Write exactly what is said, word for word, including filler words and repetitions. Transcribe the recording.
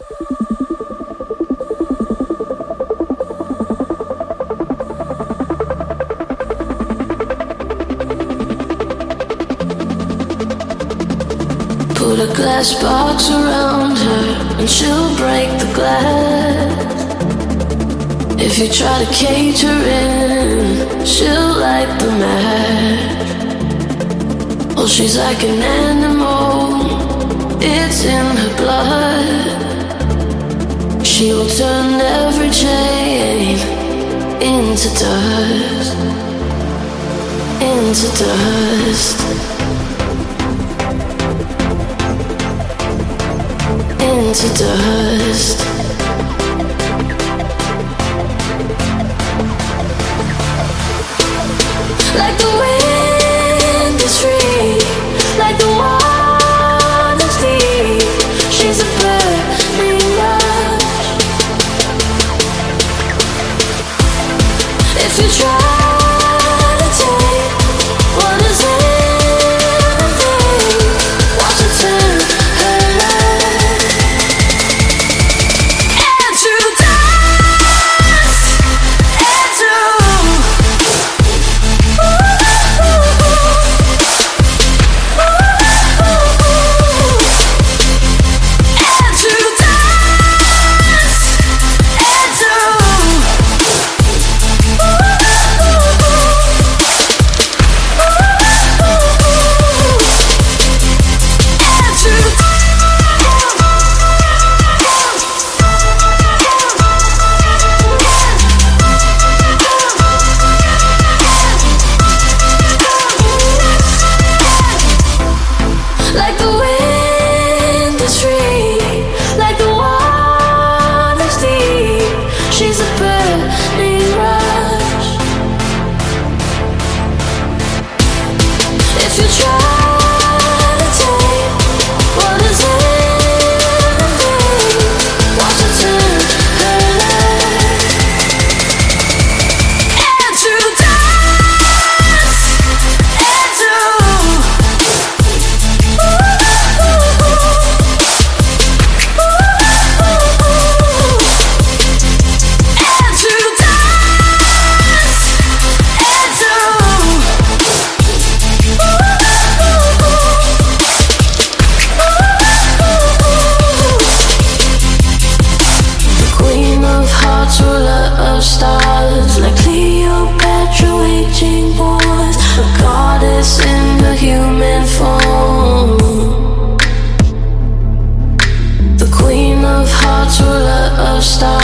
Put a glass box around her and she'll break the glass. If you try to cage her in, she'll light the match. Oh, she's like an animal, it's in her blood. She will turn every chain into dust, into dust, into dust. Like the wind is free, like the water's deep. She's a burning rush. If you try to take what is anything, watch her turn her life into dust, into like the wind is free, like the water's deep. She's a burning rush. If you try to take what is anything, watch her turn her life into dust, into ruler of stars, like Cleopatra waging wars, a goddess in her human form. The queen of hearts, ruler of stars.